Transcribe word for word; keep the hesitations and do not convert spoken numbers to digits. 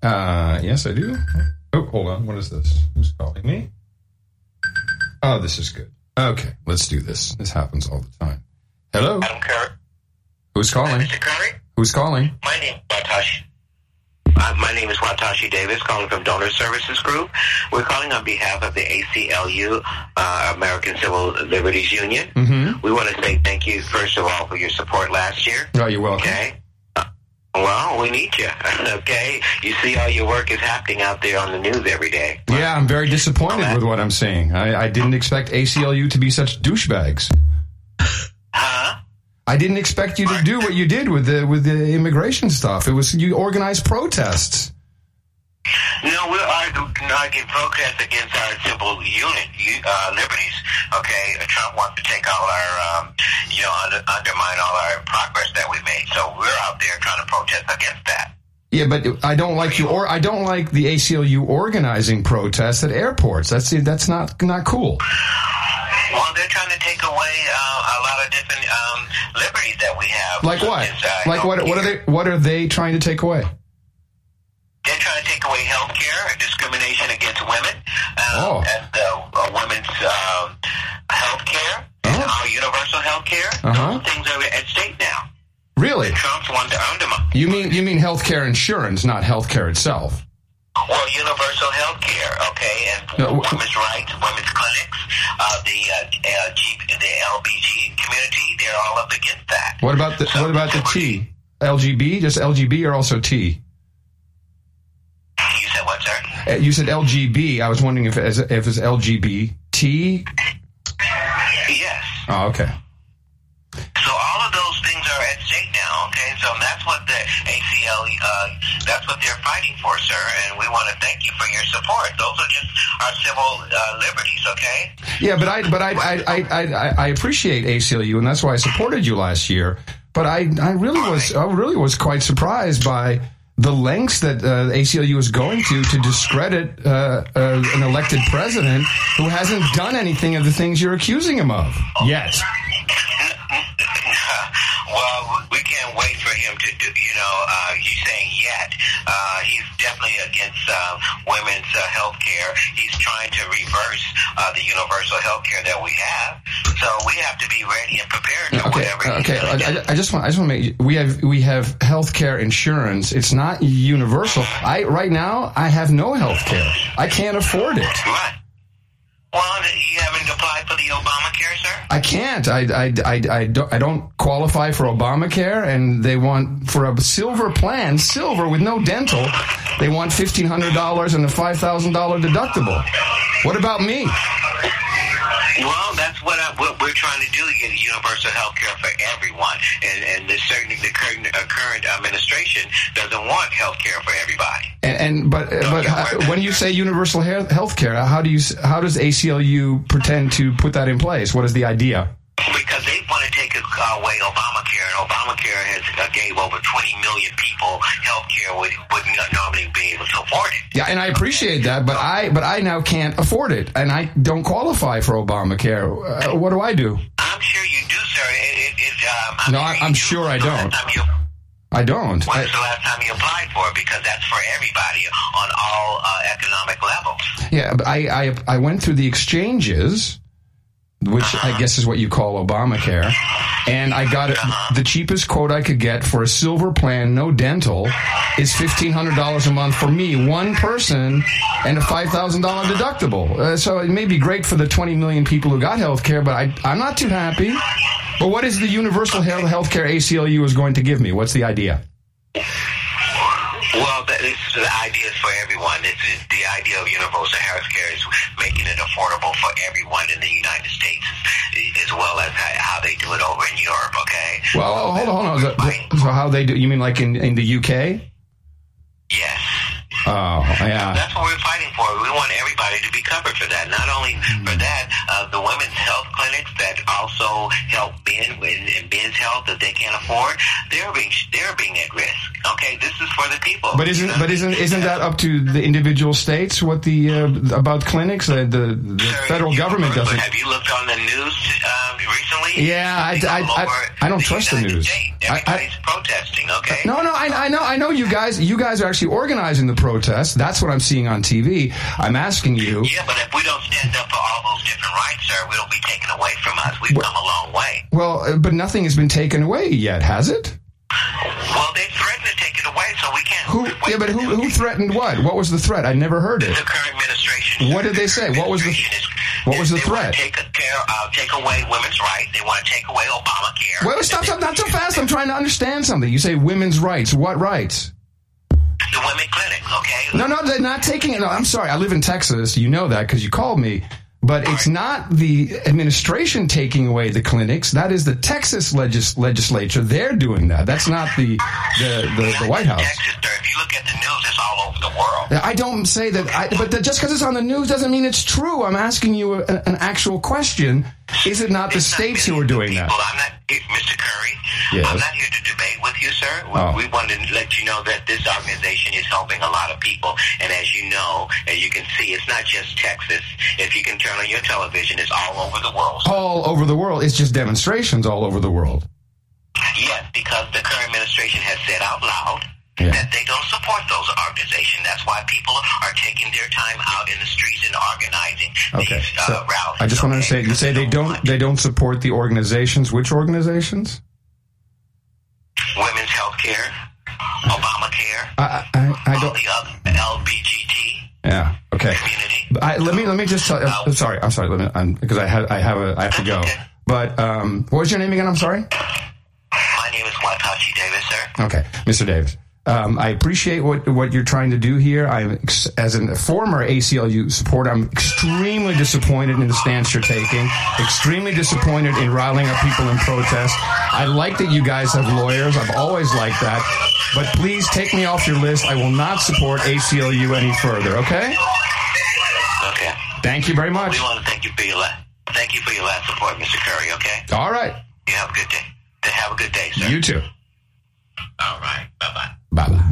Uh, yes, I do. Oh, hold on. What is this? Who's calling me? Oh, this is good. Okay, let's do this. This happens all the time. Hello? Adam Curry. Who's calling? Mister Curry? Who's calling? My name is Watashi. Uh, my name is Watashi Davis, calling from Donor Services Group. We're calling on behalf of the A C L U, uh, American Civil Liberties Union. Mm-hmm. We want to say thank you, first of all, for your support last year. Oh, you're welcome. Okay? Uh, well, we need you, okay? You see all your work is happening out there on the news every day. Yeah, I'm very disappointed with what I'm seeing. I, I didn't expect A C L U to be such douchebags. Huh? I didn't expect you to do what you did with the with the immigration stuff. It was you organized protests. No, we're arguing protests against our civil unit, uh, liberties, okay? Trump wants to take all our, um, you know, under, undermine all our progress that we made. So we're out there trying to protest against that. Yeah, but I don't like you, or I don't like the A C L U organizing protests at airports. That's that's not not cool. Well, they're trying to take away uh, a lot of different um, liberties that we have. Like what? Since, uh, like what? What are they? What are they trying to take away? They're trying to take away health care, discrimination against women, um, Oh. and uh, women's um, health care, and Oh. our universal health care. Uh-huh. Those things are at stake now. Really? Trump's wanting to undermine. You mean you mean healthcare insurance, not healthcare itself? Well, universal health care, okay, and No, wh- women's rights, women's clinics, uh, the uh, uh, G, the L B G community, they're all up against that. What about the So, what about the T? L G B? Just L G B or also T? You said what, sir? Uh, You said L G B. I was wondering if it's, if it's L G B T. Yes. Oh, okay. So all of those things are at stake now, okay? So that's what the A C L, uh, that's what they're fighting for, sir, and we want to thank you for your support. Those are just our civil uh, liberties, okay? Yeah, but I but I I, I I I appreciate A C L U, and that's why I supported you last year. But I I really was I really was quite surprised by the lengths that uh, A C L U is going to to discredit uh, uh, an elected president who hasn't done anything of the things you're accusing him of yet. Well, we can't wait for him to do, you know, uh, you saying yet. Uh, he's definitely against uh, women's uh, health care. He's trying to reverse uh, the universal health care that we have. So we have to be ready and prepared for Okay, whatever he's okay. gonna do. I, I just want I just want to make we have we have health care insurance. It's not universal. I right now I have no health care. I can't afford it. Right. Well, you haven't applied for the Obamacare, sir? I can't. I, I, I, I, don't, I don't qualify for Obamacare, and they want, for a silver plan, silver with no dental, they want fifteen hundred dollars and a five thousand dollars deductible. What about me? Well, that's what, I, what we're trying to do, get universal health care for everyone. And, and the, certainly the current, uh, current administration doesn't want health care for everybody. And, and but but uh, when you say universal health care, how do you how does A C L U pretend to put that in place? What is the idea? Because they want to take away Obamacare, and Obamacare has uh, gave over twenty million people health care would wouldn't normally be able to afford it. Yeah, and I appreciate that, but I but I now can't afford it, and I don't qualify for Obamacare. Uh, what do I do? I'm sure you do, sir. It, it, it, um, I'm No, sure I, you I'm do. sure I The don't. last time you- I don't. When I, was the last time you applied for it? Because that's for everybody on all uh, economic levels. yeah, but I, I I went through the exchanges, which I guess is what you call Obamacare, and I got it, the cheapest quote I could get for a silver plan, no dental, is fifteen hundred dollars a month for me, one person, and a five thousand dollars deductible. Uh, so it may be great for the twenty million people who got health care, but I, I'm not too happy. But what is the universal health care A C L U is going to give me? What's the idea? Well, that is the idea for everyone. It's, it's the idea of universal health care is making it affordable for everyone in the United States, as well as how they do it over in Europe. Okay. Well, hold on, hold on. So, so how they do? You mean like in, in the U K? Yes. Oh, yeah. That's what we're fighting for. We want everybody to be covered for that. Not only for that, uh, the women's health clinics that also help men with men's health that they can't afford, they're being they're being at risk. Okay, this is for the people. But isn't but isn't isn't that up to the individual states? What the uh, about clinics? Uh, the the Sir, federal you- government doesn't. Have you looked on the news um, recently? Yeah, I, I, I, I don't trust the news. I, Everybody's I, protesting. Okay. no, no, I, I know, I know. You guys, you guys are actually organizing the protest. protest. That's what I'm seeing on T V. I'm asking you. Yeah, but if we don't stand up for all those different rights, sir, it'll be taken away from us. We've well, come a long way. Well, uh, but nothing has been taken away yet, has it? Well, they threatened to take it away, so we can't. Who? Yeah, but who, who threatened what? What was the threat? I never heard it. The current administration. What did they say? What was the What was the they threat? Want to take, care, uh, take away women's rights. They want to take away Obamacare. Wait, wait, stop, stop, not so fast. I'm trying to understand something. You say women's rights. What rights? The women clinics, okay? No, no, they're not taking it. No, I'm sorry. I live in Texas. You know that because you called me. But it's not the administration taking away the clinics. That is the Texas legis- legislature. They're doing that. That's not the the, the, the White House. Texas, if you look at the news, it's all over the world. I don't say that. I, but the, just because it's on the news doesn't mean it's true. I'm asking you a, an actual question. Is it not the it's states not who are doing people. that? I'm not, Mister Curry. Yes. I'm not here to debate with you, sir. We, Oh. we want to let you know that this organization is helping a lot of people. And as you know, as you can see, it's not just Texas. If you can turn on your television, it's all over the world. All over the world. It's just demonstrations all over the world. Yes, because the current administration has said out loud Yeah. that they don't support those organizations. That's why people are taking their time out in the streets and organizing Okay. these uh, So rallies. I just want to okay? say, you say they don't they don't support the organizations. Which organizations? Women's health care, Obamacare, I I, I all don't. the other L B G T Yeah. Okay. community. I, let me let me just tell. Uh, I'm sorry. I'm sorry. Let me I'm, because I have I have a I have to go. Okay. But um, what was your name again? I'm sorry. My name is Watachi Davis, sir. Okay, Mister Davis. Um, I appreciate what what you're trying to do here. I'm, as a former A C L U supporter, I'm extremely disappointed in the stance you're taking. Extremely disappointed in riling up people in protest. I like that you guys have lawyers. I've always liked that. But please take me off your list. I will not support A C L U any further. Okay? Okay. Thank you very much. We want to thank you for your last, thank you for your last support, Mister Curry. Okay. All right. You have a good day. Have a good day, sir. You too. All right. Bye bye. Bye bye.